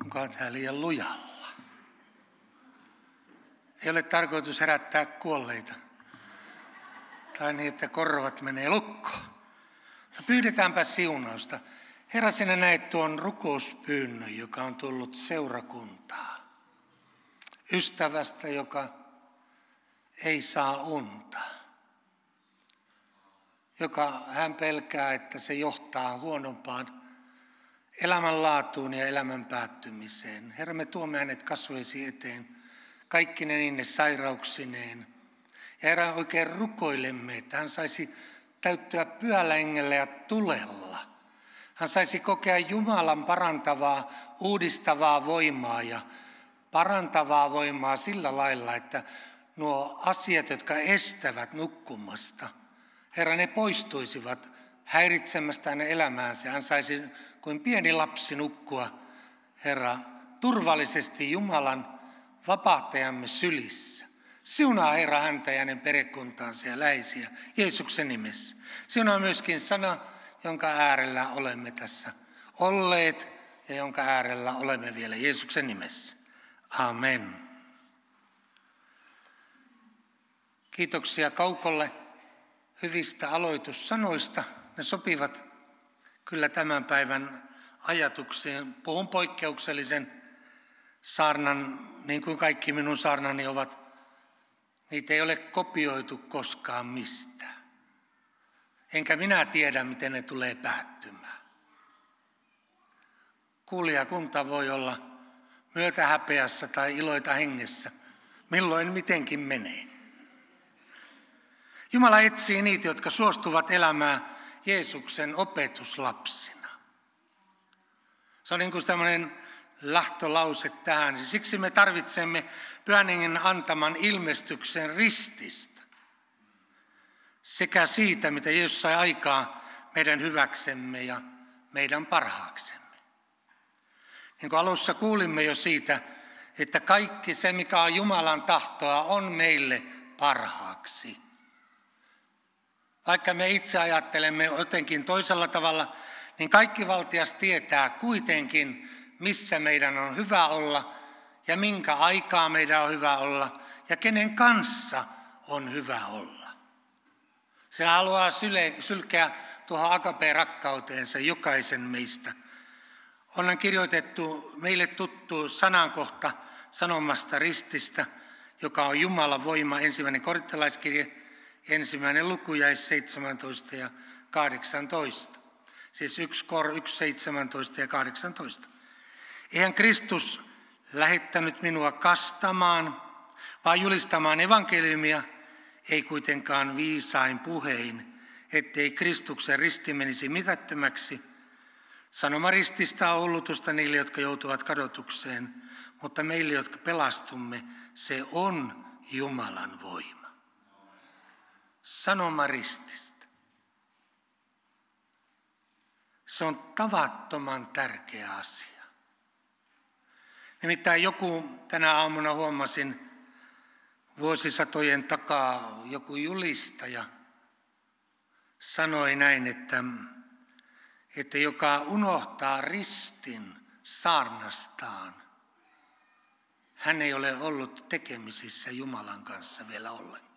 onkohan tämä liian lujalla? Ei ole tarkoitus herättää kuolleita. Tai niin, että korvat menee lukkoon. Pyydetäänpä siunausta. Herra, sinä näet tuon rukouspyynnön, joka on tullut seurakuntaa. Ystävästä, joka ei saa unta. Joka hän pelkää, että se johtaa huonompaan elämänlaatuun ja elämän päättymiseen. Herra, me tuomme hänet kasvoisi eteen, kaikki ne niinne sairauksineen. Ja Herra, oikein rukoilemme, että hän saisi täyttyä pyhällä hengellä ja tulella. Hän saisi kokea Jumalan parantavaa, uudistavaa voimaa ja parantavaa voimaa sillä lailla, että nuo asiat, jotka estävät nukkumasta, Herra, ne poistuisivat häiritsemästä hänen elämäänsä. Hän saisi kuin pieni lapsi nukkua, Herra, turvallisesti Jumalan vapahtajamme sylissä. Siunaa Herra häntä ja hänen perikuntaansa ja läheisiä Jeesuksen nimessä. Siunaa myöskin sana, jonka äärellä olemme tässä olleet ja jonka äärellä olemme vielä Jeesuksen nimessä. Amen. Kiitoksia Kaukolle hyvistä aloitussanoista. Ne sopivat kyllä tämän päivän ajatuksiin. Puhun poikkeuksellisen saarnan, niin kuin kaikki minun saarnani ovat. Niitä ei ole kopioitu koskaan mistään. Enkä minä tiedä, miten ne tulee päättymään. Kuulijakunta voi olla myötähäpeässä tai iloita hengessä. Milloin mitenkin menee. Jumala etsii niitä, jotka suostuvat elämään Jeesuksen opetuslapsina. Se on niin kuin tämmöinen lähtölause tähän. Siksi me tarvitsemme Pyhän Hengen antaman ilmestyksen rististä. Sekä siitä, mitä Jeesus sai aikaa meidän hyväksemme ja meidän parhaaksemme. Niin kuin alussa kuulimme jo siitä, että kaikki se, mikä on Jumalan tahtoa, on meille parhaaksi. Vaikka me itse ajattelemme jotenkin toisella tavalla, niin kaikki valtias tietää kuitenkin, missä meidän on hyvä olla ja minkä aikaa meidän on hyvä olla ja kenen kanssa on hyvä olla. Se haluaa sylkeä tuohon agape-rakkauteensa jokaisen meistä. On kirjoitettu meille tuttu sanankohta sanomasta rististä, joka on Jumalan voima, 1. Korintolaiskirje, 1. luku jae 17 ja 18. Siis 1 Kor 1, 17 ja 18. Eihän Kristus lähettänyt minua kastamaan, vaan julistamaan evankeliumia, ei kuitenkaan viisain puhein, ettei Kristuksen risti menisi mitättömäksi. Sanoma rististä on hullutusta niille, jotka joutuvat kadotukseen, mutta meille, jotka pelastumme, se on Jumalan voima. Sanoma rististä. Se on tavattoman tärkeä asia. Nimittäin tänä aamuna huomasin vuosisatojen takaa joku julistaja sanoi näin, että joka unohtaa ristin saarnastaan, hän ei ole ollut tekemisissä Jumalan kanssa vielä ollenkaan.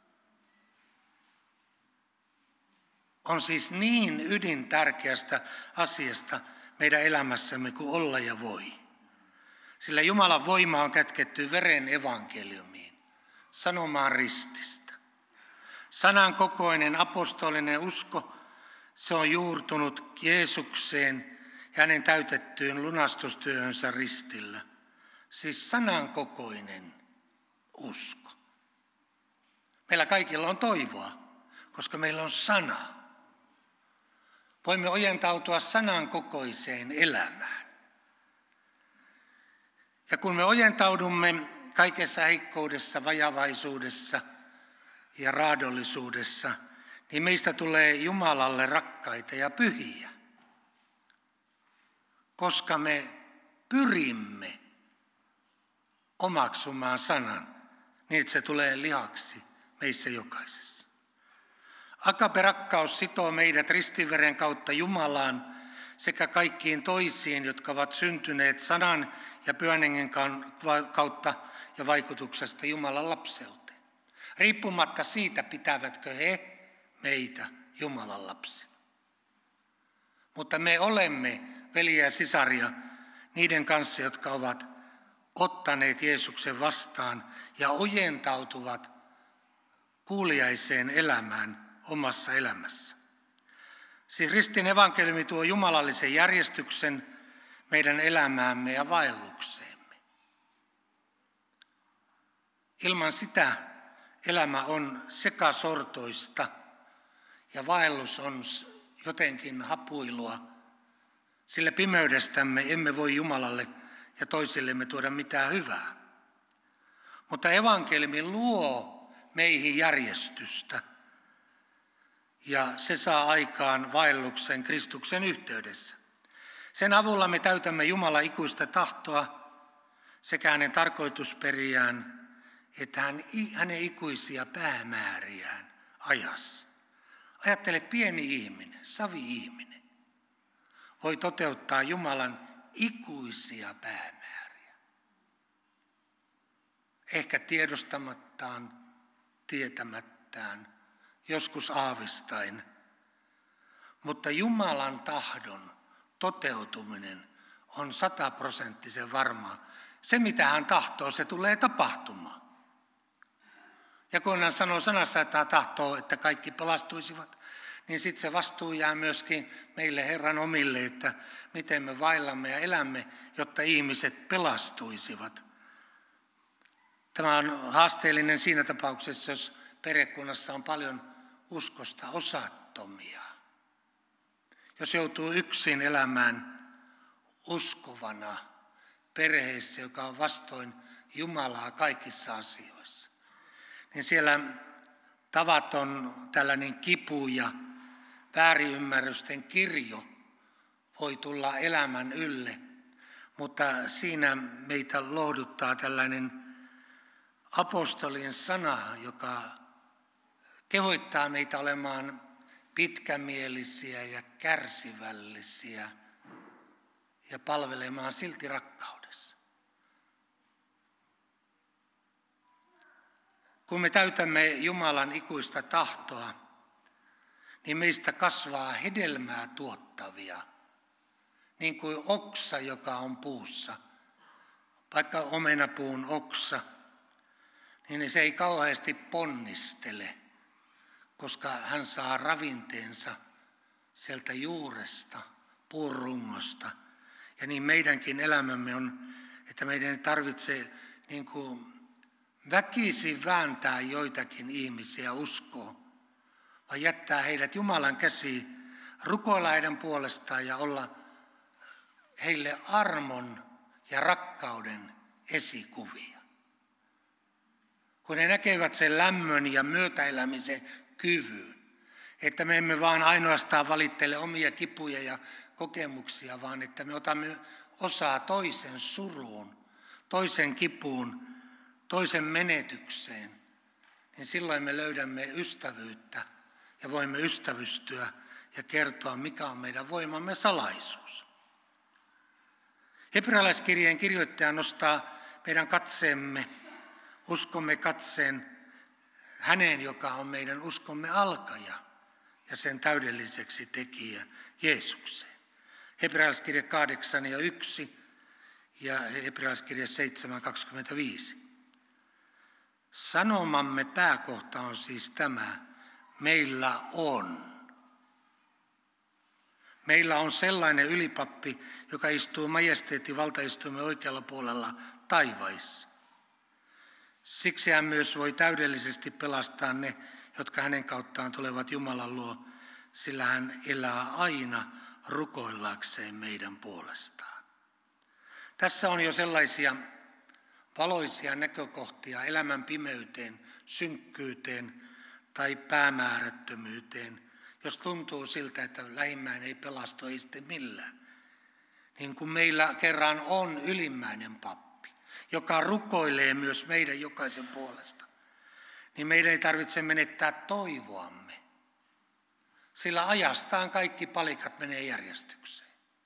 On siis niin ydintärkeästä asiasta meidän elämässämme kuin olla ja voi. Sillä Jumalan voima on kätketty veren evankeliumiin, sanomaan rististä. Sanan kokoinen apostolinen usko, se on juurtunut Jeesukseen ja hänen täytettyyn lunastustyöhönsä ristillä. Siis sanan kokoinen usko. Meillä kaikilla on toivoa, koska meillä on sana. Voimme ojentautua sanan kokoiseen elämään. Ja kun me ojentaudumme kaikessa heikkoudessa, vajavaisuudessa ja raadollisuudessa, niin meistä tulee Jumalalle rakkaita ja pyhiä. Koska me pyrimme omaksumaan sanan, niin että se tulee lihaksi meissä jokaisessa. Agape-rakkaus sitoo meidät ristinveren kautta Jumalaan sekä kaikkiin toisiin, jotka ovat syntyneet sanan ja Pyhän Hengen kautta ja vaikutuksesta Jumalan lapseuteen. Riippumatta siitä, pitävätkö he meitä Jumalan lapsina. Mutta me olemme veljiä ja sisaria niiden kanssa, jotka ovat ottaneet Jeesuksen vastaan ja ojentautuvat kuuliaiseen elämään omassa elämässä. Siis ristin evankeliumi tuo jumalallisen järjestyksen meidän elämäämme ja vaellukseemme. Ilman sitä elämä on sekasortoista ja vaellus on jotenkin hapuilua, sillä pimeydestämme emme voi Jumalalle ja toisillemme tuoda mitään hyvää. Mutta evankeliumi luo meihin järjestystä ja se saa aikaan vaelluksen Kristuksen yhteydessä. Sen avulla me täytämme Jumalan ikuista tahtoa sekä hänen tarkoitusperiään että hänen ikuisia päämääriään ajassa. Ajattele, pieni ihminen, savi-ihminen voi toteuttaa Jumalan ikuisia päämääriä. Ehkä tiedostamattaan, tietämättään, joskus aavistain, mutta Jumalan tahdon toteutuminen on 100% varmaa. Se, mitä hän tahtoo, se tulee tapahtumaan. Ja kun hän sanoo sanassa, että hän tahtoo, että kaikki pelastuisivat, niin sitten se vastuu jää myöskin meille Herran omille, että miten me vaillamme ja elämme, jotta ihmiset pelastuisivat. Tämä on haasteellinen siinä tapauksessa, jos perhekunnassa on paljon uskosta osattomia. Jos joutuu yksin elämään uskovana perheessä, joka on vastoin Jumalaa kaikissa asioissa, niin siellä tavaton tällainen kipu ja väärinymmärrysten kirjo voi tulla elämän ylle, mutta siinä meitä lohduttaa tällainen apostolin sana, joka kehottaa meitä olemaan pitkämielisiä ja kärsivällisiä ja palvelemaan silti rakkaudessa. Kun me täytämme Jumalan ikuista tahtoa, niin meistä kasvaa hedelmää tuottavia, niin kuin oksa, joka on puussa. Vaikka omenapuun oksa, niin se ei kauheasti ponnistele, koska hän saa ravinteensa sieltä juuresta, puun rungosta. Ja niin meidänkin elämämme on, että meidän ei tarvitse niin kuin väkisin vääntää joitakin ihmisiä uskoon, vaan jättää heidät Jumalan käsiin, rukoilla heidän puolestaan ja olla heille armon ja rakkauden esikuvia. Kun he näkevät sen lämmön ja myötäelämisen kyvyn, että me emme vaan ainoastaan valittele omia kipuja ja kokemuksia, vaan että me otamme osaa toisen suruun, toisen kipuun, toisen menetykseen, niin silloin me löydämme ystävyyttä ja voimme ystävystyä ja kertoa, mikä on meidän voimamme salaisuus. Hebrealaiskirjeen kirjoittaja nostaa meidän katseemme, uskomme katseen häneen, joka on meidän uskomme alkaja ja sen täydelliseksi tekijä Jeesukseen. Hebrealaiskirja 8:1 ja Hebrealaiskirja 7:25. Sanomamme pääkohta on siis tämä: meillä on. Meillä on sellainen ylipappi, joka istuu majesteetin valtaistuimen oikealla puolella taivaissa. Siksi hän myös voi täydellisesti pelastaa ne, jotka hänen kauttaan tulevat Jumalan luo, sillä hän elää aina rukoillakseen meidän puolestaan. Tässä on jo sellaisia valoisia näkökohtia elämän pimeyteen, synkkyyteen tai päämäärättömyyteen, jos tuntuu siltä, että lähimmäinen ei pelastu, ei sitten millään. Niin kuin meillä kerran on ylimmäinen pappi, joka rukoilee myös meidän jokaisen puolesta, niin meidän ei tarvitse menettää toivoamme, sillä ajastaan kaikki palikat menee järjestykseen.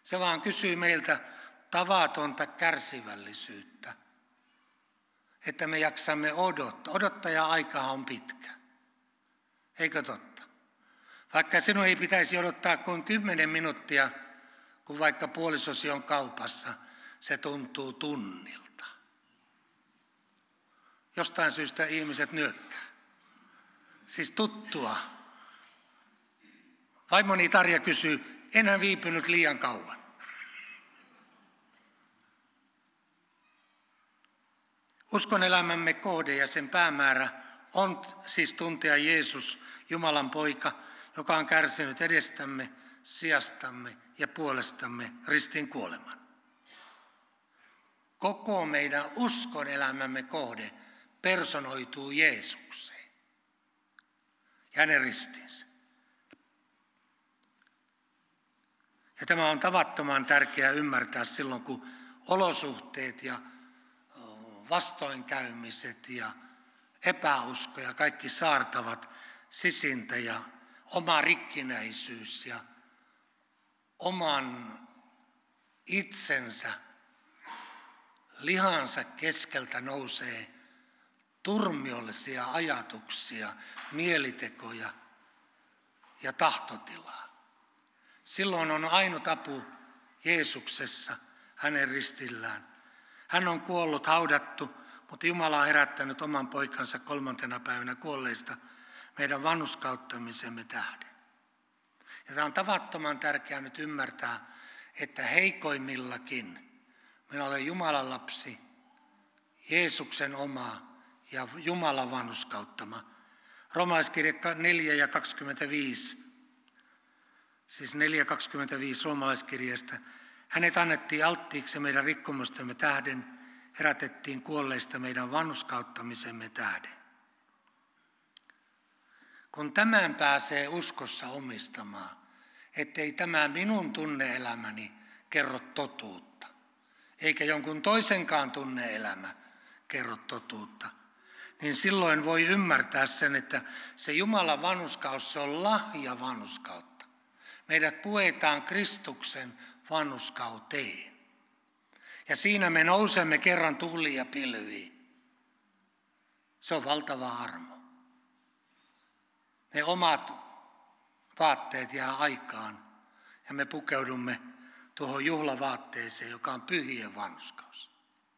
Se vaan kysyy meiltä tavatonta kärsivällisyyttä, että me jaksamme odottaa. Odottaja-aika on pitkä. Eikö totta? Vaikka sinun ei pitäisi odottaa kuin 10 minuuttia, kun vaikka puolisosi on kaupassa, se tuntuu tunnilta. Jostain syystä ihmiset nyökkää. Siis tuttua. Vaimoni Tarja kysyy, enhän viipynyt liian kauan. Uskon elämämme kohde ja sen päämäärä on siis tuntea Jeesus, Jumalan poika, joka on kärsinyt edestämme, sijastamme ja puolestamme ristin kuoleman. Koko meidän uskon elämämme kohde personoituu Jeesukseen ja hänen ristiinsä. Ja tämä on tavattoman tärkeää ymmärtää silloin, kun olosuhteet ja vastoinkäymiset ja epäusko ja kaikki saartavat sisintä ja oma rikkinäisyys ja oman itsensä lihansa keskeltä nousee turmiollisia ajatuksia, mielitekoja ja tahtotilaa. Silloin on ainut apu Jeesuksessa, hänen ristillään. Hän on kuollut, haudattu, mutta Jumala on herättänyt oman poikansa 3. päivänä kuolleista meidän vanhurskauttamisemme tähden. Ja tämä on tavattoman tärkeää nyt ymmärtää, että heikoimmillakin minä olen Jumalan lapsi, Jeesuksen oma ja Jumalan vanhurskauttama. Roomalaiskirja 4:25, siis 4:25 roomalaiskirjasta. Hänet annettiin alttiiksi meidän rikkomustemme tähden, herätettiin kuolleista meidän vanhurskauttamisemme tähden. Kun tämän pääsee uskossa omistamaan, ettei tämä minun tunne-elämäni kerro totuutta, eikä jonkun toisenkaan tunne-elämä kerro totuutta, niin silloin voi ymmärtää sen, että se Jumalan vanhurskaus, se on lahja vanhurskautta. Meidät puetaan Kristuksen vanhurskauteen. Ja siinä me nousemme kerran tuuliin ja pilviin. Se on valtava armo. Ne omat vaatteet jää aikaan ja me pukeudumme tuohon juhlavaatteeseen, joka on pyhien vanhurskaus.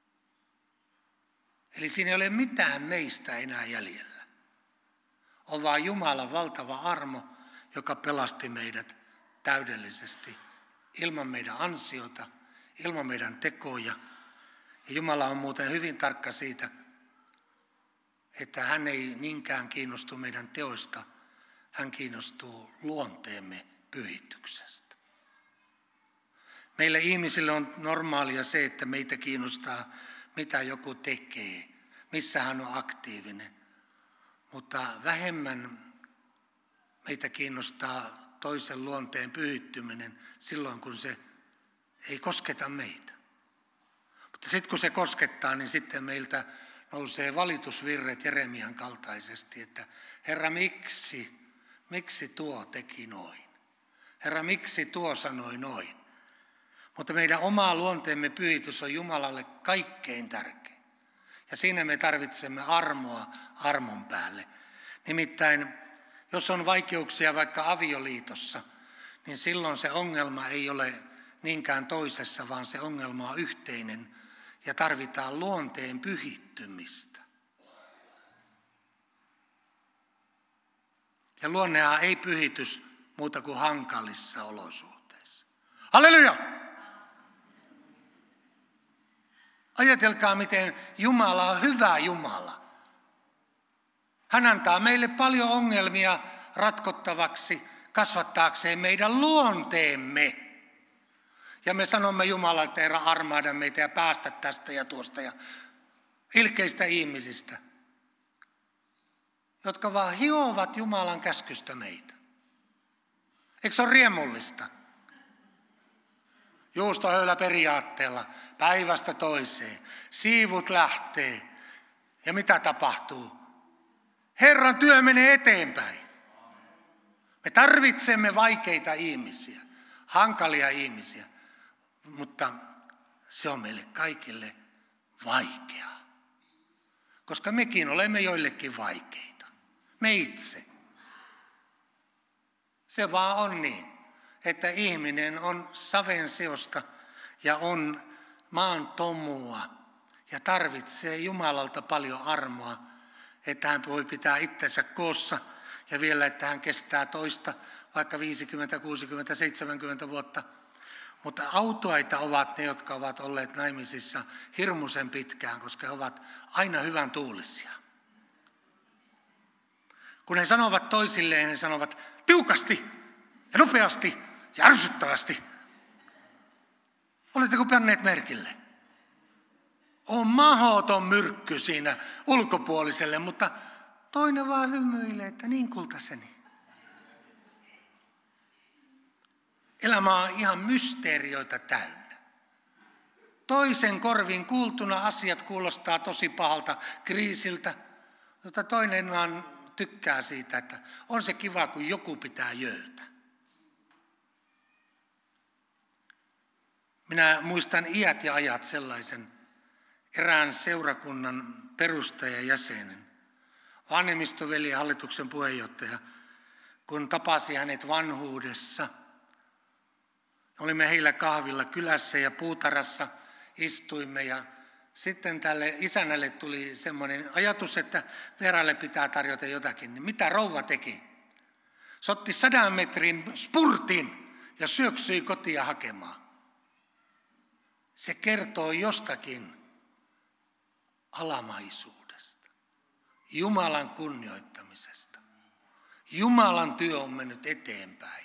Eli siinä ei ole mitään meistä enää jäljellä. On vaan Jumalan valtava armo, joka pelasti meidät täydellisesti ilman meidän ansiota, ilman meidän tekoja. Ja Jumala on muuten hyvin tarkka siitä, että hän ei niinkään kiinnostu meidän teoista, hän kiinnostuu luonteemme pyhityksestä. Meille ihmisille on normaalia se, että meitä kiinnostaa, mitä joku tekee, missä hän on aktiivinen. Mutta vähemmän meitä kiinnostaa toisen luonteen pyhittyminen silloin, kun se ei kosketa meitä. Mutta sitten kun se koskettaa, niin sitten meiltä nousee valitusvirret Jeremian kaltaisesti, että Herra, miksi tuo teki noin? Herra, miksi tuo sanoi noin? Mutta meidän oma luonteemme pyhitys on Jumalalle kaikkein tärkein. Ja siinä me tarvitsemme armoa armon päälle. Nimittäin, jos on vaikeuksia vaikka avioliitossa, niin silloin se ongelma ei ole niinkään toisessa, vaan se ongelma on yhteinen ja tarvitaan luonteen pyhittymistä. Ja luonnehan ei pyhitys muuta kuin hankalissa olosuhteissa. Halleluja! Ajatelkaa, miten Jumala on hyvä Jumala. Hän antaa meille paljon ongelmia ratkottavaksi, kasvattaakseen meidän luonteemme. Ja me sanomme Jumalalle, että Herra, armaada meitä ja päästä tästä ja tuosta ja ilkeistä ihmisistä, jotka vaan hiovat Jumalan käskystä meitä. Eikö se ole riemullista? Juustohöylä periaatteella, päivästä toiseen, siivut lähtee ja mitä tapahtuu? Herran työ menee eteenpäin. Me tarvitsemme vaikeita ihmisiä, hankalia ihmisiä, Mutta se on meille kaikille vaikeaa, koska mekin olemme joillekin vaikeita. Me itse. Se vaan on niin, että ihminen on saven seosta ja on maan tomua ja tarvitsee Jumalalta paljon armoa, että hän voi pitää itsensä koossa ja vielä, että hän kestää toista vaikka 50, 60, 70 vuotta. Mutta autuaita ovat ne, jotka ovat olleet naimisissa hirmuisen pitkään, koska he ovat aina hyvän tuulisia. Kun he sanovat toisilleen, he sanovat tiukasti ja nopeasti ja ärsyttävästi. Oletteko panneet merkille? On mahdoton myrkky siinä ulkopuoliselle, mutta toinen vaan hymyilee, että niin kultaseni. Elämä on ihan mysteerioita täynnä. Toisen korvin kuultuna asiat kuulostaa tosi pahalta kriisiltä, mutta toinen vaan tykkää siitä, että on se kiva, kun joku pitää jöötä. Minä muistan iät ja ajat sellaisen erään seurakunnan perustajajäsenen, vanhemmistoveli hallituksen puheenjohtaja, kun tapasi hänet vanhuudessa. Olimme heillä kahvilla kylässä ja puutarassa istuimme ja sitten tälle isännälle tuli semmoinen ajatus, että vieraille pitää tarjota jotakin. Niin mitä rouva teki? Se otti 100 metrin spurtin ja syöksyi kotia hakemaan. Se kertoo jostakin alamaisuudesta, Jumalan kunnioittamisesta. Jumalan työ on mennyt eteenpäin.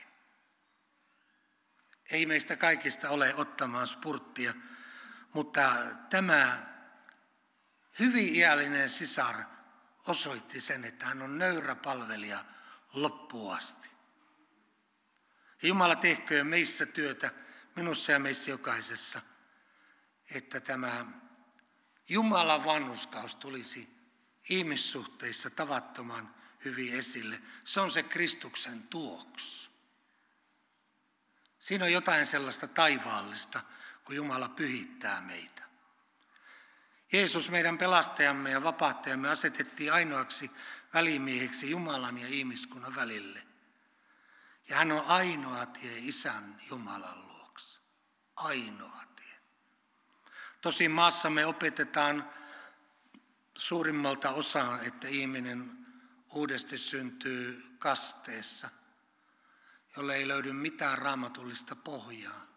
Ei meistä kaikista ole ottamaan spurttia, mutta tämä hyvin iällinen sisar osoitti sen, että hän on nöyrä palvelija loppuun asti. Jumala tehköön meissä työtä, minussa ja meissä jokaisessa, että tämä Jumalan vanhurskaus tulisi ihmissuhteissa tavattoman hyvin esille. Se on se Kristuksen tuoksu. Siinä on jotain sellaista taivaallista, kun Jumala pyhittää meitä. Jeesus, meidän pelastajamme ja vapahtajamme, asetettiin ainoaksi välimieheksi Jumalan ja ihmiskunnan välille. Ja hän on ainoa tie Isän Jumalan luokse. Ainoa tie. Tosin maassamme opetetaan suurimmalta osaa, että ihminen uudesti syntyy kasteessa, jolle ei löydy mitään raamatullista pohjaa.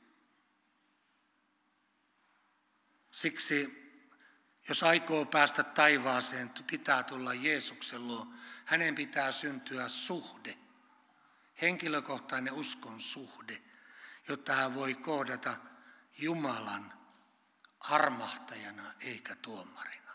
Siksi, jos aikoo päästä taivaaseen, pitää tulla Jeesuksen luo. Hänen pitää syntyä suhde, henkilökohtainen uskon suhde, jotta hän voi kohdata Jumalan armahtajana eikä tuomarina.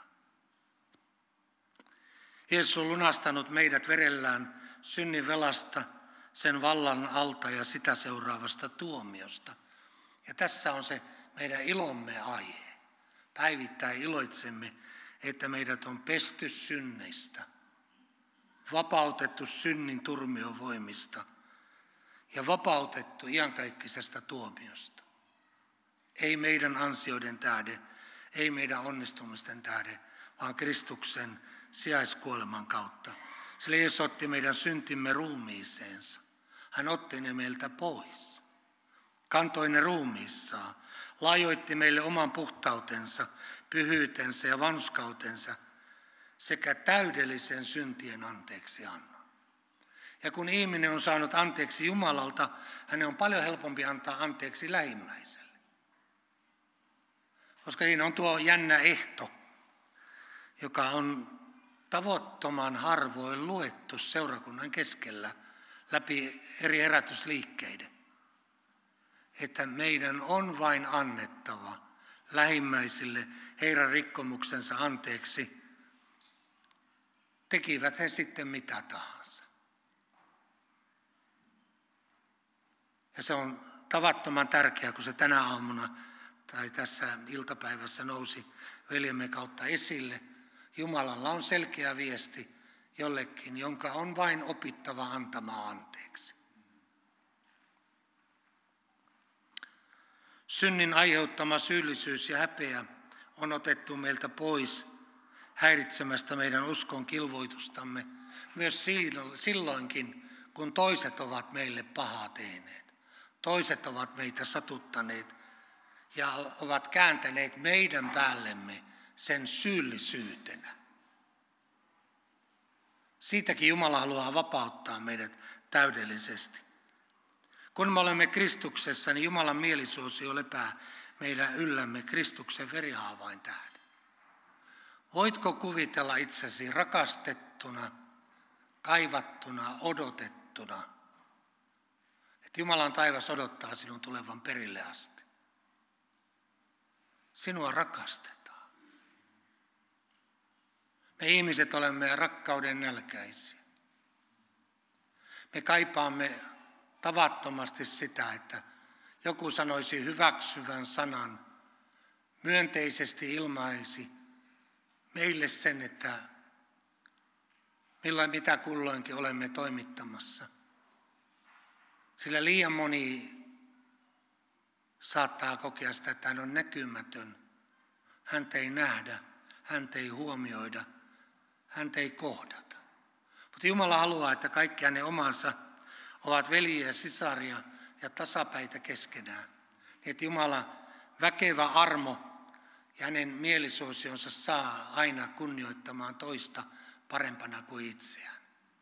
Jeesus on lunastanut meidät verellään synnin velasta, sen vallan alta ja sitä seuraavasta tuomiosta. Ja tässä on se meidän ilomme aihe. Päivittäin iloitsemme, että meidät on pesty synneistä, vapautettu synnin turmion voimista ja vapautettu iankaikkisesta tuomiosta. Ei meidän ansioiden tähden, ei meidän onnistumisten tähden, vaan Kristuksen sijaiskuoleman kautta. Sillä Jeesus otti meidän syntimme ruumiiseensa. Hän otti ne meiltä pois, kantoi ne ruumiissaan, laajoitti meille oman puhtautensa, pyhyytensä ja vanhurskautensa sekä täydellisen syntien anteeksiannon. Ja kun ihminen on saanut anteeksi Jumalalta, hänen on paljon helpompi antaa anteeksi lähimmäiselle. Koska siinä on tuo jännä ehto, joka on tavottoman harvoin luettu seurakunnan keskellä läpi eri herätysliikkeiden. Että meidän on vain annettava lähimmäisille heidän rikkomuksensa anteeksi, tekivät he sitten mitä tahansa. Ja se on tavattoman tärkeää, kun se tänä aamuna tai tässä iltapäivässä nousi veljemme kautta esille. Jumalalla on selkeä viesti jollekin, jonka on vain opittava antamaan anteeksi. Synnin aiheuttama syyllisyys ja häpeä on otettu meiltä pois häiritsemästä meidän uskon kilvoitustamme myös silloinkin, kun toiset ovat meille pahaa tehneet. Toiset ovat meitä satuttaneet ja ovat kääntäneet meidän päällemme sen syyllisyytenä. Siitäkin Jumala haluaa vapauttaa meidät täydellisesti. Kun me olemme Kristuksessa, niin Jumalan mielisuosio lepää meidän yllämme Kristuksen verihaavain tähden. Voitko kuvitella itsesi rakastettuna, kaivattuna, odotettuna, että Jumalan taivas odottaa sinun tulevan perille asti? Sinua rakastetaan. Me ihmiset olemme rakkauden nälkäisiä. Me kaipaamme tavattomasti sitä, että joku sanoisi hyväksyvän sanan, myönteisesti ilmaisi meille sen, että mitä kulloinkin olemme toimittamassa. Sillä liian moni saattaa kokea sitä, että hän on näkymätön. Häntä ei nähdä, häntä ei huomioida, häntä ei kohdata. Mutta Jumala haluaa, että kaikki hänen omansa ovat veljiä ja sisaria ja tasapäitä keskenään. Niin että Jumala väkevä armo ja hänen mielisuosionsa saa aina kunnioittamaan toista parempana kuin itseään.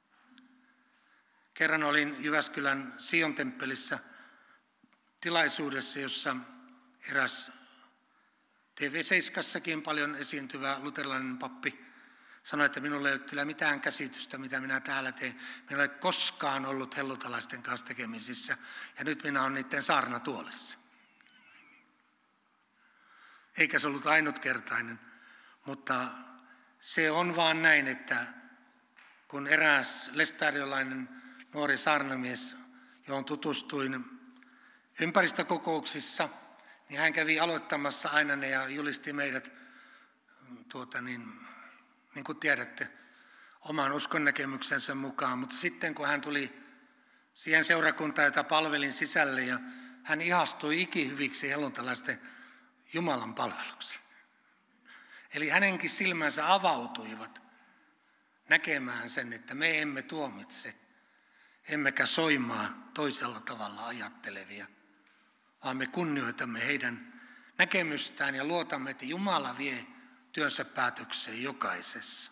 Kerran olin Jyväskylän Sion temppelissä tilaisuudessa, jossa eräs TV7:ssäkin paljon esiintyvä luterilainen pappi sanoi, että minulla ei ole kyllä mitään käsitystä, mitä minä täällä teen. Minä en ole koskaan ollut hellutalaisten kanssa tekemisissä ja nyt minä olen niiden saarnatuolissa. Eikä se ollut ainutkertainen, mutta se on vaan näin, että kun eräs lestadiolainen nuori saarnamies, johon tutustuin ympäristökokouksissa, niin hän kävi aloittamassa aina ne ja julisti meidät, niin kuin tiedätte, oman uskonnäkemyksensä mukaan. Mutta sitten kun hän tuli siihen seurakuntaan, jota palvelin sisälle, ja hän ihastui ikihyviksi helluntalaisten Jumalan palveluksi. Eli hänenkin silmänsä avautuivat näkemään sen, että me emme tuomitse, emmekä soimaa toisella tavalla ajattelevia, vaan me kunnioitamme heidän näkemystään ja luotamme, että Jumala vie työnsä päätökseen jokaisessa.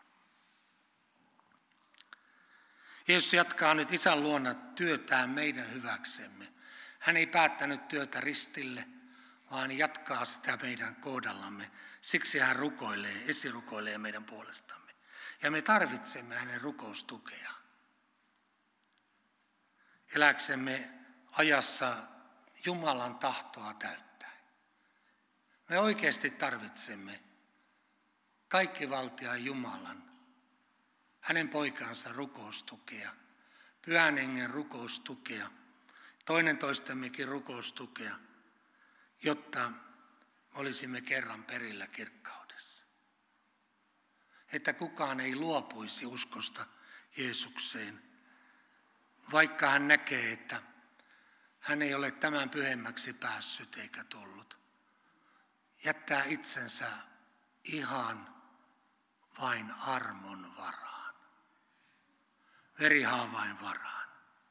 Jeesus jatkaa nyt Isän luona työtään meidän hyväksemme. Hän ei päättänyt työtä ristille, vaan jatkaa sitä meidän kohdallamme. Siksi hän esirukoilee meidän puolestamme. Ja me tarvitsemme hänen rukoustukeaan. Eläksemme ajassa Jumalan tahtoa täyttäen. Me oikeasti tarvitsemme kaikkivaltiaan Jumalan, hänen poikansa rukoustukea, Pyhän Hengen rukoustukea, toinen toistemmekin rukoustukea, jotta olisimme kerran perillä kirkkaudessa. Että kukaan ei luopuisi uskosta Jeesukseen, vaikka hän näkee, että hän ei ole tämän pyhemmäksi päässyt eikä tullut. Jättää itsensä ihan vain armon varaan, verihaavain varaan.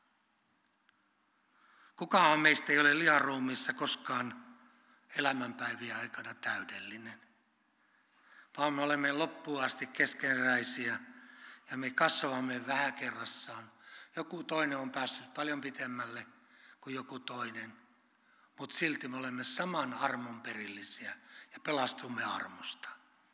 Kukaan meistä ei ole liharuumissa koskaan elämänpäivien aikana täydellinen, vaan me olemme loppuun asti keskeneräisiä ja me kasvamme vähän kerrassaan. Joku toinen on päässyt paljon pitemmälle kuin joku toinen, mutta silti me olemme saman armon perillisiä ja pelastumme armosta.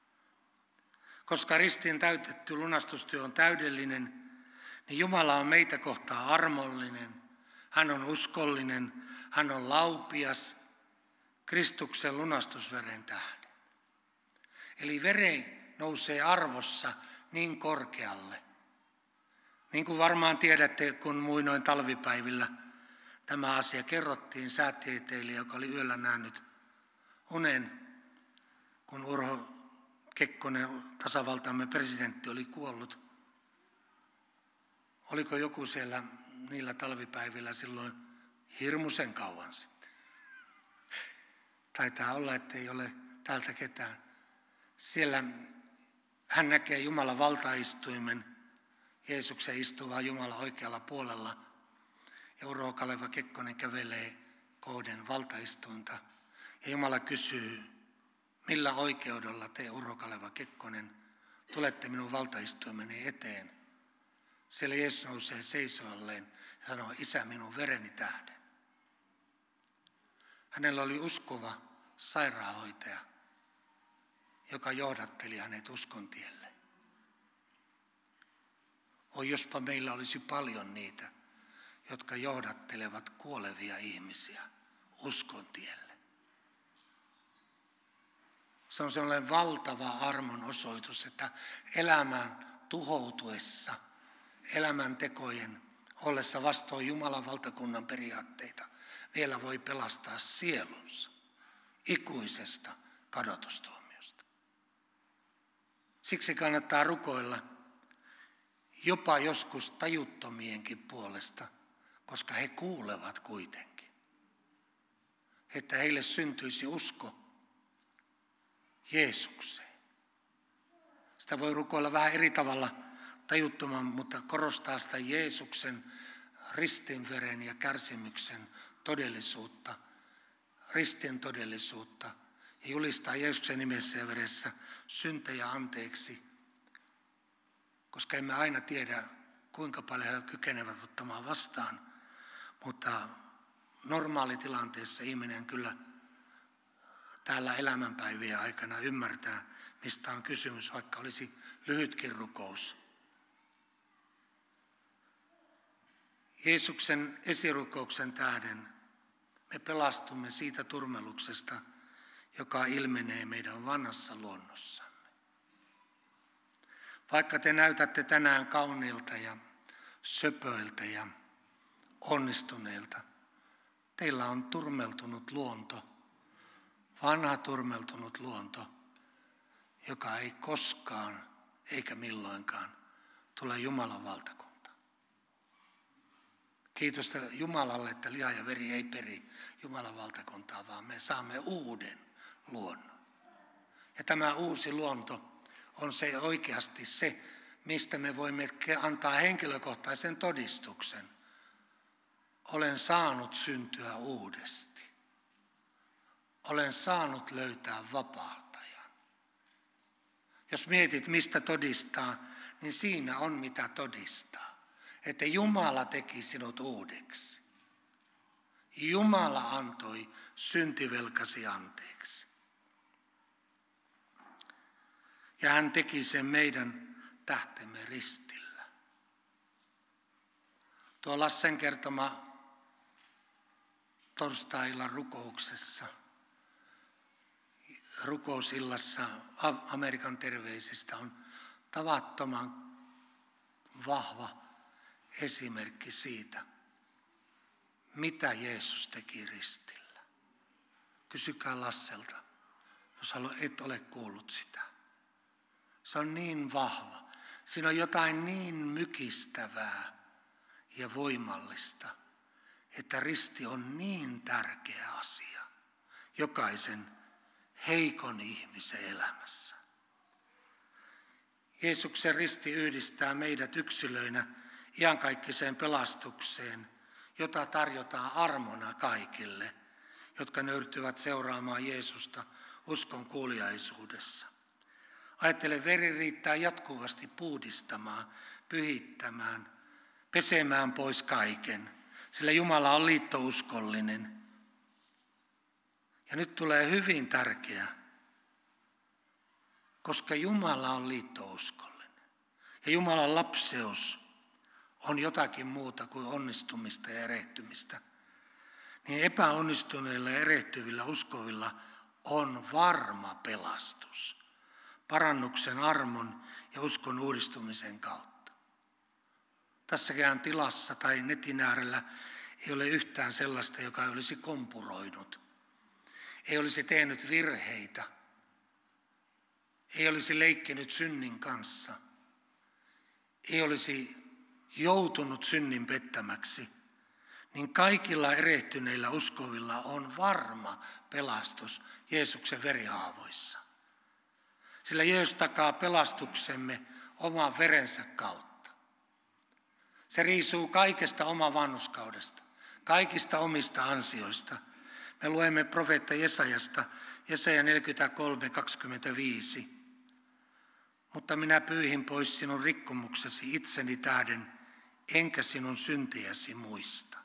Koska ristiin täytetty lunastustyö on täydellinen, niin Jumala on meitä kohtaan armollinen, hän on uskollinen, hän on laupias Kristuksen lunastusveren tähden. Eli veri nousee arvossa niin korkealle. Niin kuin varmaan tiedätte, kun muinoin talvipäivillä tämä asia kerrottiin säätieteilijä, joka oli yöllä nähnyt unen, kun Urho Kekkonen, tasavaltamme presidentti, oli kuollut. Oliko joku siellä niillä talvipäivillä silloin hirmuisen kauan sitten? Taitaa olla, ettei ole täältä ketään. Siellä hän näkee Jumalan valtaistuimen, Jeesuksen istuvaa Jumala oikealla puolella. Ja Urho Kaleva Kekkonen kävelee kohden valtaistuinta. Ja Jumala kysyy, millä oikeudella te, Urho Kaleva Kekkonen, tulette minun valtaistuimeni eteen. Siellä Jeesus nousee seisoalleen ja sanoo, Isä, minun vereni tähden. Hänellä oli uskova sairaanhoitaja, joka johdatteli hänet uskon tielle. Oi, jospa meillä olisi paljon niitä, jotka johdattelevat kuolevia ihmisiä uskon tielle. Se on sellainen valtava armon osoitus, että elämän tuhoutuessa, elämän tekojen ollessa vastoin Jumalan valtakunnan periaatteita, vielä voi pelastaa sielunsa ikuisesta kadotustuomiosta. Siksi kannattaa rukoilla jopa joskus tajuttomienkin puolesta, koska he kuulevat kuitenkin, että heille syntyisi usko Jeesukseen. Sitä voi rukoilla vähän eri tavalla tajuttoman, mutta korostaa sitä Jeesuksen ristinveren ja kärsimyksen todellisuutta, ristin todellisuutta ja julistaa Jeesuksen nimessä ja veressä syntejä anteeksi, koska emme aina tiedä, kuinka paljon he kykenevät ottamaan vastaan, mutta normaalitilanteessa ihminen kyllä täällä elämänpäivien aikana ymmärtää, mistä on kysymys, vaikka olisi lyhytkin rukous. Jeesuksen esirukouksen tähden me pelastumme siitä turmeluksesta, joka ilmenee meidän vanhassa luonnossamme. Vaikka te näytätte tänään kauniilta ja söpöiltä ja onnistuneilta, teillä on turmeltunut luonto, vanha turmeltunut luonto, joka ei koskaan eikä milloinkaan tule Jumalan valtakuntaan. Kiitosta Jumalalle, että liha ja veri ei peri Jumalan valtakuntaa, vaan me saamme uuden luonnon. Ja tämä uusi luonto on se oikeasti se, mistä me voimme antaa henkilökohtaisen todistuksen. Olen saanut syntyä uudesti. Olen saanut löytää vapahtajan. Jos mietit, mistä todistaa, niin siinä on mitä todistaa. Että Jumala teki sinut uudeksi. Jumala antoi syntivelkasi anteeksi. Ja hän teki sen meidän tähtemme ristillä. Tuo Lassen kertoma torstai-illan rukouksessa, rukousillassa Amerikan terveisistä on tavattoman vahva esimerkki siitä, mitä Jeesus teki ristillä. Kysykää Lasselta, jos et ole kuullut sitä. Se on niin vahva. Siinä on jotain niin mykistävää ja voimallista, että risti on niin tärkeä asia jokaisen heikon ihmisen elämässä. Jeesuksen risti yhdistää meidät yksilöinä iankaikkiseen pelastukseen, jota tarjotaan armona kaikille, jotka nöyrtyvät seuraamaan Jeesusta uskon kuuliaisuudessa. Ajattele, veri riittää jatkuvasti puhdistamaan, pyhittämään, pesemään pois kaiken, sillä Jumala on liittouskollinen. Ja nyt tulee hyvin tärkeä, koska Jumala on liittouskollinen. Ja Jumalan lapseus on jotakin muuta kuin onnistumista ja erehtymistä. Niin epäonnistuneilla ja erehtyvillä uskovilla on varma pelastus parannuksen, armon ja uskon uudistumisen kautta. Tässäkään tilassa tai netin äärellä ei ole yhtään sellaista, joka olisi kompuroinut. Ei olisi tehnyt virheitä. Ei olisi leikkinyt synnin kanssa. Ei olisi joutunut synnin pettämäksi. niin kaikilla erehtyneillä uskovilla on varma pelastus Jeesuksen verihaavoissa. Sillä Jeesus takaa pelastuksemme oman verensä kautta. Se riisuu kaikesta oman vanhurskaudesta, kaikista omista ansioista. Me luemme profeetta Jesajasta, Jesaja 43:25. Mutta minä pyyhin pois sinun rikkomuksesi itseni tähden, enkä sinun syntejäsi muista.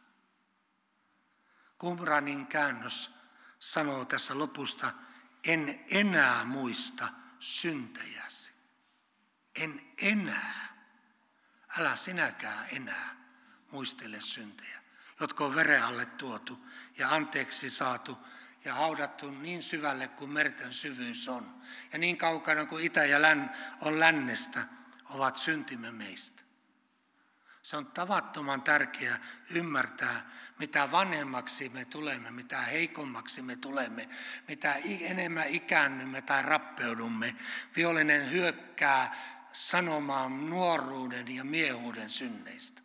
Qumranin käännös sanoo tässä lopusta, en enää muista syntejäsi. En enää. Älä sinäkään enää muistele syntejä, jotka on veren alle tuotu ja anteeksi saatu ja haudattu niin syvälle kuin merten syvyys on. Ja niin kaukana kuin itä ja on lännestä, ovat syntimme meistä. Se on tavattoman tärkeää ymmärtää, mitä vanhemmaksi me tulemme, mitä heikommaksi me tulemme, mitä enemmän ikäännymme tai rappeudumme. Vihollinen hyökkää sanomaan nuoruuden ja miehuuden synneistä.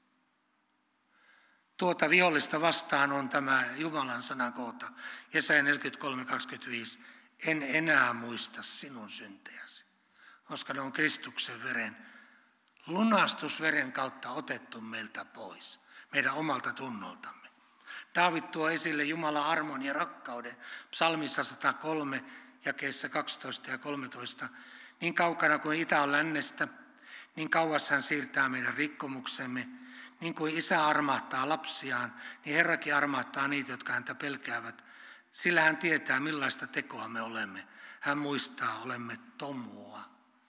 Tuota vihollista vastaan on tämä Jumalan sanakohta, Jesaja 43:25. En enää muista sinun syntejäsi, koska ne on Kristuksen veren, lunastusveren kautta otettu meiltä pois, meidän omalta tunnoltamme. Daavid tuo esille Jumalan armon ja rakkauden psalmissa 103, jakeissa 12 ja 13. Niin kaukana kuin itä on lännestä, niin kauas hän siirtää meidän rikkomuksemme. Niin kuin isä armahtaa lapsiaan, niin Herrakin armahtaa niitä, jotka häntä pelkäävät. Sillä hän tietää, millaista tekoa me olemme. Hän muistaa, olemme tomua.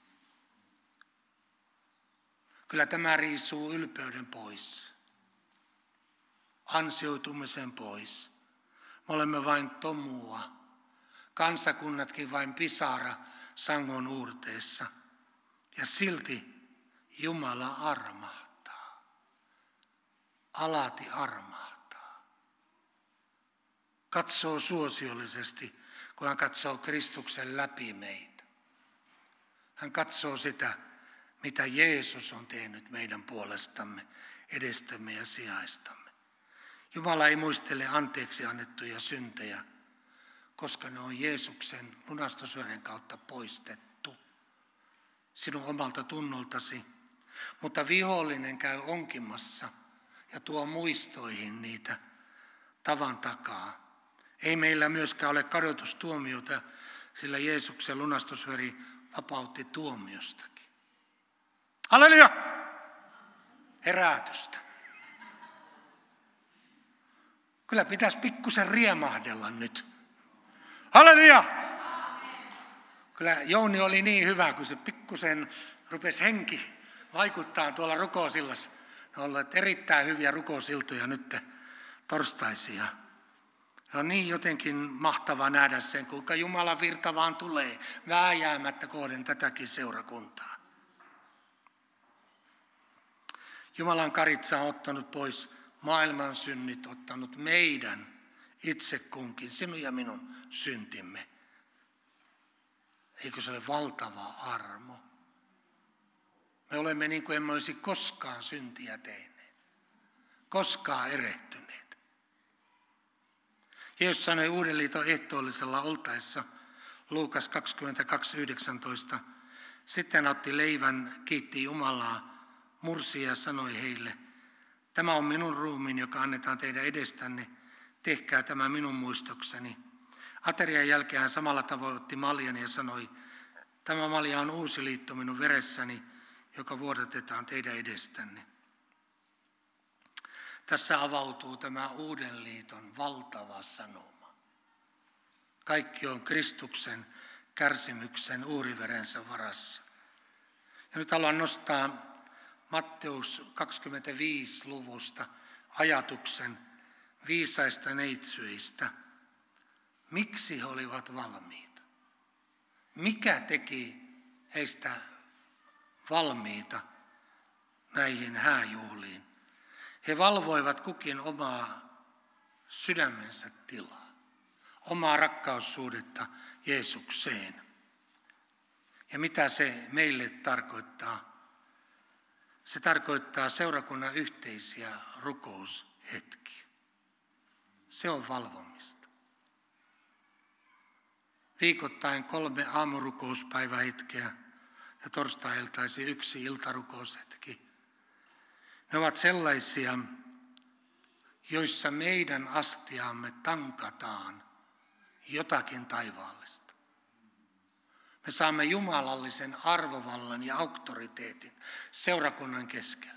Kyllä tämä riisuu ylpeyden pois, ansioitumisen pois. Me olemme vain tomua, kansakunnatkin vain pisara sangon uurteessa. Ja silti Jumala armahtaa. Alati armahtaa. Katsoo suosiollisesti, kun hän katsoo Kristuksen läpi meitä. Hän katsoo sitä, mitä Jeesus on tehnyt meidän puolestamme, edestämme ja sijaistamme. Jumala ei muistele anteeksi annettuja syntejä, koska ne on Jeesuksen lunastusveren kautta poistettu sinun omalta tunnoltasi. Mutta vihollinen käy onkimassa ja tuo muistoihin niitä tavan takaa. Ei meillä myöskään ole kadotustuomiota, sillä Jeesuksen lunastusveri vapautti tuomiostakin. Halleluja! Herätystä. Kyllä pitäisi pikkusen riemahdella nyt. Halleluja! Kyllä Jouni oli niin hyvä, kun se pikkusen rupesi henki vaikuttaa tuolla rukousillassa. Ne on olleet erittäin hyviä rukousiltoja nyt torstaisia. Se on niin jotenkin mahtavaa nähdä sen, kuinka Jumalan virta vaan tulee vääjäämättä kohden tätäkin seurakuntaa. Jumalan karitsa on ottanut pois maailman synnit, ottanut meidän itse kunkin, sinun ja minun syntimme. Eikö se ole valtava armo? Me olemme niin kuin emme olisi koskaan syntiä tehneet, koskaan erehtyneet. Jeesus sanoi uuden liiton ehtoollisella oltaessa, Luukas 22:19. Sitten otti leivän, kiitti Jumalaa, mursi ja sanoi heille, tämä on minun ruumiini, joka annetaan teidän edestänne, tehkää tämä minun muistokseni. Aterian jälkeen hän samalla tavoin otti maljan ja sanoi, tämä malja on uusi liitto minun veressäni, joka vuodatetaan teidän edestänne. Tässä avautuu tämä uuden liiton valtava sanoma. Kaikki on Kristuksen kärsimyksen uuriverensä varassa. Ja nyt haluan nostaa Matteus 25-luvusta ajatuksen viisaista neitsyistä. Miksi he olivat valmiita? Mikä teki heistä valmiita näihin hääjuhliin? He valvoivat kukin omaa sydämensä tilaa, omaa rakkaussuhdetta Jeesukseen. Ja mitä se meille tarkoittaa? Se tarkoittaa seurakunnan yhteisiä rukous- hetki. Se on valvomista. Viikoittain 3 aamurukouspäivähetkeä ja torstai-iltaisin 1 iltarukoushetki. Ne ovat sellaisia, joissa meidän astiaamme tankataan jotakin taivaallista. Me saamme jumalallisen arvovallan ja auktoriteetin seurakunnan keskellä.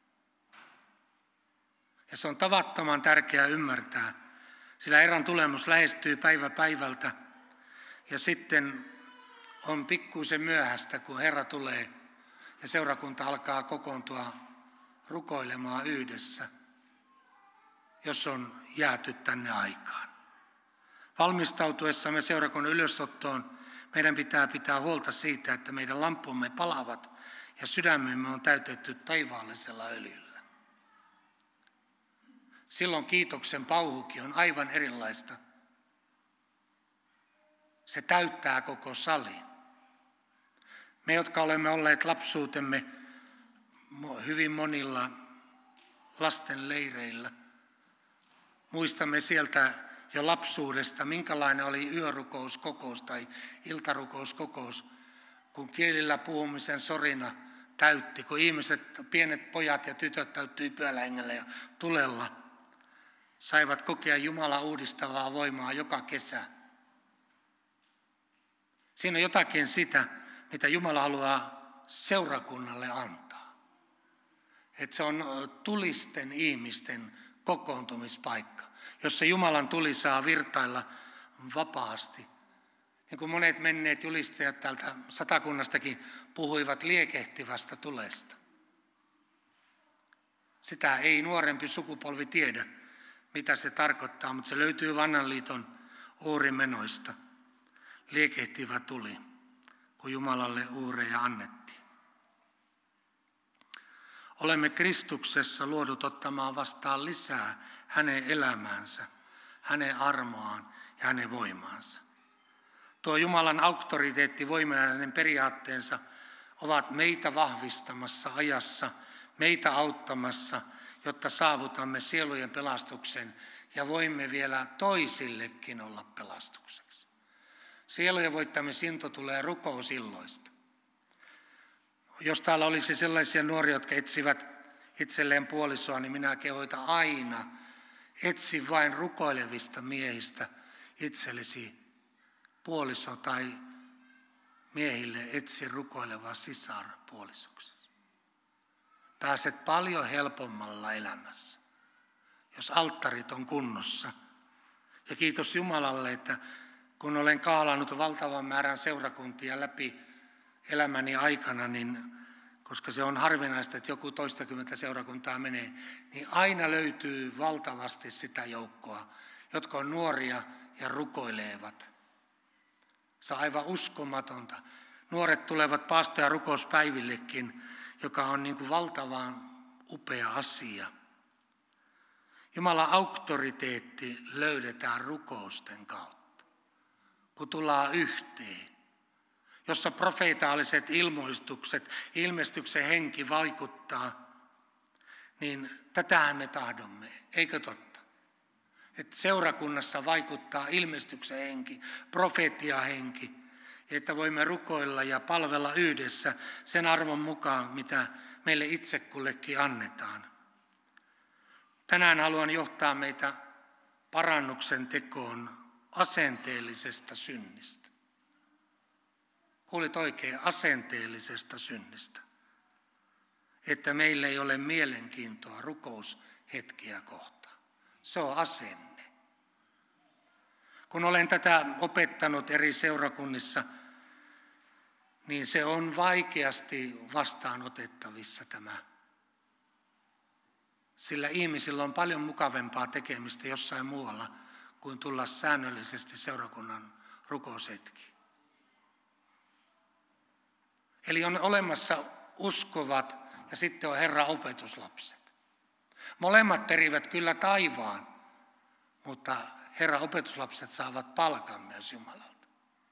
Ja se on tavattoman tärkeää ymmärtää, sillä erän tulemus lähestyy päivä päivältä ja sitten on pikkuisen myöhäistä, kun Herra tulee ja seurakunta alkaa kokoontua rukoilemaan yhdessä, jos on jääty tänne aikaan. Valmistautuessamme seurakunnan ylösottoon meidän pitää pitää huolta siitä, että meidän lampumme palavat ja sydämemme on täytetty taivaallisella öljyllä. Silloin kiitoksen pauhukin on aivan erilaista. Se täyttää koko salin. Me, jotka olemme olleet lapsuutemme hyvin monilla lasten leireillä, muistamme sieltä jo lapsuudesta, minkälainen oli yörukouskokous tai iltarukouskokous, kun kielillä puhumisen sorina täytti, kun ihmiset, pienet pojat ja tytöt täyttyi pyöllä hengellä ja tulella, saivat kokea Jumalan uudistavaa voimaa joka kesä. Siinä on jotakin sitä, mitä Jumala haluaa seurakunnalle antaa. Että se on tulisten ihmisten kokoontumispaikka, jossa Jumalan tuli saa virtailla vapaasti. Niin kuin monet menneet julistajat täältä Satakunnastakin puhuivat liekehtivästä tulesta. Sitä ei nuorempi sukupolvi tiedä, mitä se tarkoittaa, mutta se löytyy Vanhan liiton uurimenoista. Liekehtivä tuli, kun Jumalalle uureja annettiin. Olemme Kristuksessa luodut ottamaan vastaan lisää hänen elämäänsä, hänen armoaan ja hänen voimaansa. Tuo Jumalan auktoriteetti, voima ja hänen periaatteensa ovat meitä vahvistamassa ajassa, meitä auttamassa, jotta saavutamme sielujen pelastuksen ja voimme vielä toisillekin olla pelastukseksi. Sielujen voittamisinto tulee rukousilloista. Jos täällä olisi sellaisia nuoria, jotka etsivät itselleen puolisoa, niin minä kehoitan aina, etsi vain rukoilevista miehistä itsellesi puoliso tai miehille etsi rukoileva sisar puolisoksesi. Pääset paljon helpommalla elämässä, jos alttarit on kunnossa. Ja kiitos Jumalalle, että kun olen kaalannut valtavan määrän seurakuntia läpi elämäni aikana, niin koska se on harvinaista, että joku toistakymmentä seurakuntaa menee, niin aina löytyy valtavasti sitä joukkoa, jotka on nuoria ja rukoilevat. Se on aivan uskomatonta. Nuoret tulevat paasto- ja rukouspäivillekin, joka on niin kuin valtavan upea asia. Jumalan auktoriteetti löydetään rukousten kautta, kun tullaan yhteen, jossa profeetaaliset ilmoistukset, ilmestyksen henki vaikuttaa, niin tätähän me tahdomme, eikö totta? Että seurakunnassa vaikuttaa ilmestyksen henki, profeettiahenki, että voimme rukoilla ja palvella yhdessä sen arvon mukaan, mitä meille itse kullekin annetaan. Tänään haluan johtaa meitä parannuksen tekoon asenteellisesta synnistä. Kuulit oikein, asenteellisesta synnistä. Että meillä ei ole mielenkiintoa rukoushetkiä kohtaan. Se on asenne. Kun olen tätä opettanut eri seurakunnissa, niin se on vaikeasti vastaanotettavissa tämä. Sillä ihmisillä on paljon mukavampaa tekemistä jossain muualla kuin tulla säännöllisesti seurakunnan rukoushetkiin. Eli on olemassa uskovat ja sitten on Herran opetuslapset. Molemmat perivät kyllä taivaan, mutta Herran opetuslapset saavat palkan myös Jumalalta.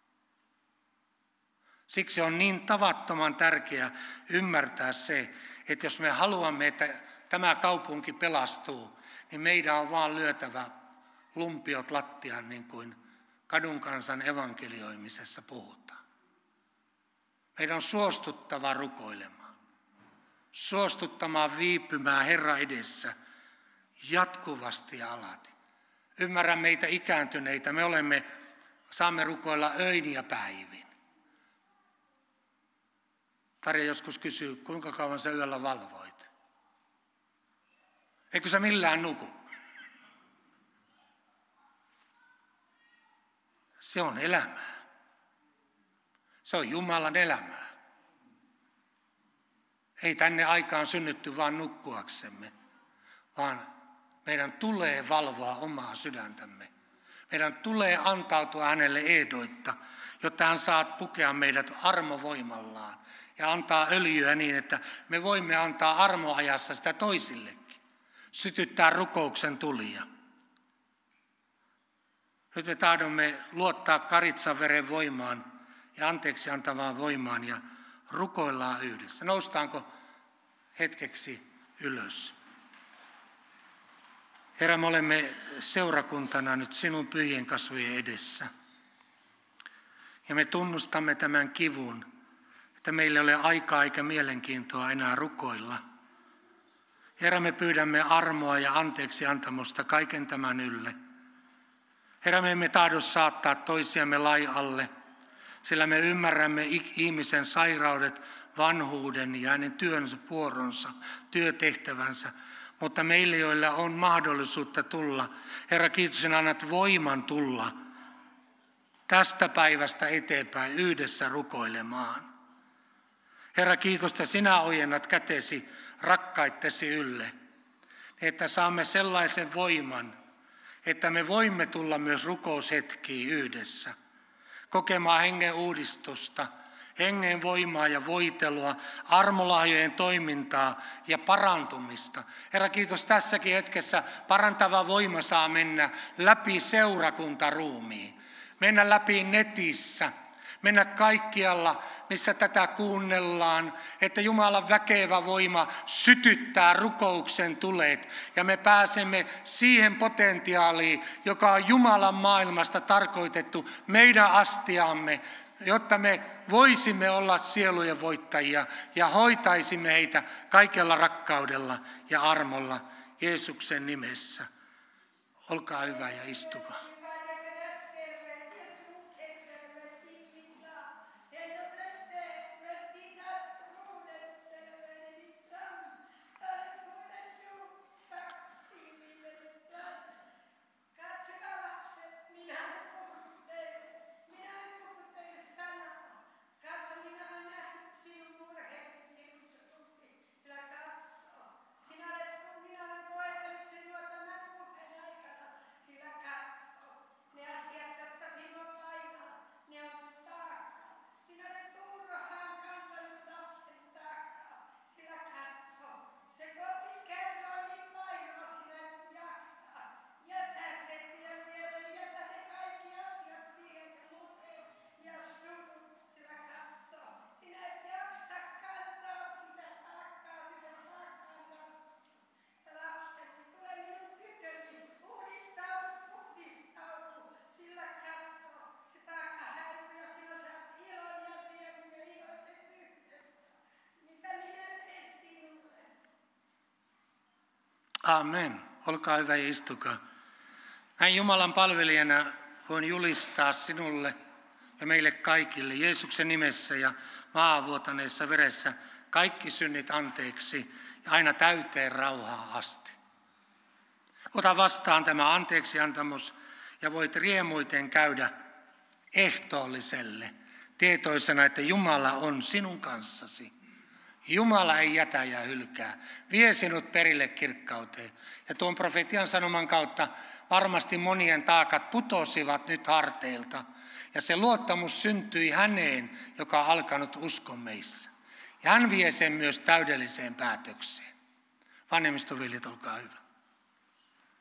Siksi on niin tavattoman tärkeää ymmärtää se, että jos me haluamme, että tämä kaupunki pelastuu, niin meidän on vaan lyötävä lumpiot lattiaan, niin kuin kadun kansan evankelioimisessa puhutaan. Meidän on suostuttava rukoilemaan, suostuttamaan viipymään Herran edessä jatkuvasti ja alati. Ymmärrän meitä ikääntyneitä, saamme rukoilla öin ja päivin. Tarja joskus kysyy, kuinka kauan sä yöllä valvoit? Eikö sä millään nuku? Se on elämää. Se on Jumalan elämää. Ei tänne aikaan synnytty vaan nukkuaksemme, vaan meidän tulee valvoa omaa sydäntämme. Meidän tulee antautua hänelle ehdoitta, jotta hän saa pukea meidät armovoimallaan ja antaa öljyä niin, että me voimme antaa armoajassa sitä toisillekin. Sytyttää rukouksen tulia. Nyt me tahdomme luottaa Karitsan veren voimaan ja anteeksi antavaan voimaan ja rukoillaan yhdessä. Noustaanko hetkeksi ylös? Herra, me olemme seurakuntana nyt sinun pyhien kasvojen edessä. Ja me tunnustamme tämän kivun, että meillä ei ole aikaa eikä mielenkiintoa enää rukoilla. Herra, me pyydämme armoa ja anteeksi antamusta kaiken tämän ylle. Herra, me emme tahdo saattaa toisiamme lain alle, sillä me ymmärrämme ihmisen sairaudet, vanhuuden ja hänen työnsä, vuoronsa, työtehtävänsä. Mutta meille, joilla on mahdollisuutta tulla, Herra, kiitos, sinä annat voiman tulla tästä päivästä eteenpäin yhdessä rukoilemaan. Herra, kiitos, että sinä ojennat kätesi rakkaittesi ylle, että saamme sellaisen voiman, että me voimme tulla myös rukoushetkiin yhdessä, kokemaan hengen uudistusta, hengen voimaa ja voitelua, armolahjojen toimintaa ja parantumista. Herra, kiitos, tässäkin hetkessä parantava voima saa mennä läpi seurakuntaruumiin, mennä läpi netissä, mennä kaikkialla, missä tätä kuunnellaan, että Jumalan väkevä voima sytyttää rukouksen tulet ja me pääsemme siihen potentiaaliin, joka on Jumalan maailmasta tarkoitettu meidän astiaamme, jotta me voisimme olla sielujen voittajia ja hoitaisimme heitä kaikella rakkaudella ja armolla Jeesuksen nimessä. Olkaa hyvä ja istukaa. Amen. Olkaa hyvä ja istukaa. Näin Jumalan palvelijana voin julistaa sinulle ja meille kaikille Jeesuksen nimessä ja maavuotaneessa veressä kaikki synnit anteeksi ja aina täyteen rauhaan asti. Ota vastaan tämä anteeksiantamus ja voit riemuiten käydä ehtoolliselle tietoisena, että Jumala on sinun kanssasi. Jumala ei jätä ja hylkää, vie sinut perille kirkkauteen. Ja tuon profetian sanoman kautta varmasti monien taakat putosivat nyt harteilta. Ja se luottamus syntyi häneen, joka on alkanut uskon meissä. Ja hän vie sen myös täydelliseen päätökseen. Vanhemmistoveljet, olkaa hyvä.